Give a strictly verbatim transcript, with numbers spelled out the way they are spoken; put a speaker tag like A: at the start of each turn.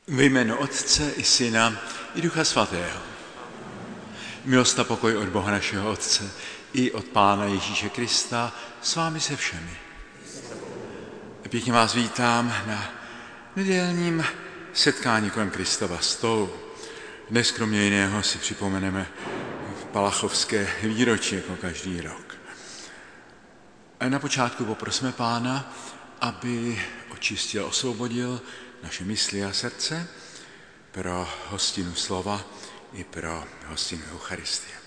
A: Ve jménu Otce i Syna i Ducha Svatého. Milost a pokoj od Boha našeho Otce i od Pána Ježíše Krista s vámi se všemi. Pěkně vás vítám na nedělním setkání kolem Kristova stolu. Dnes kromě jiného si připomeneme palachovské výročí jako každý rok. A na počátku poprosme Pána, aby očistil, osvobodil naše mysli a srdce pro hostinu slova i pro hostinu Eucharistie.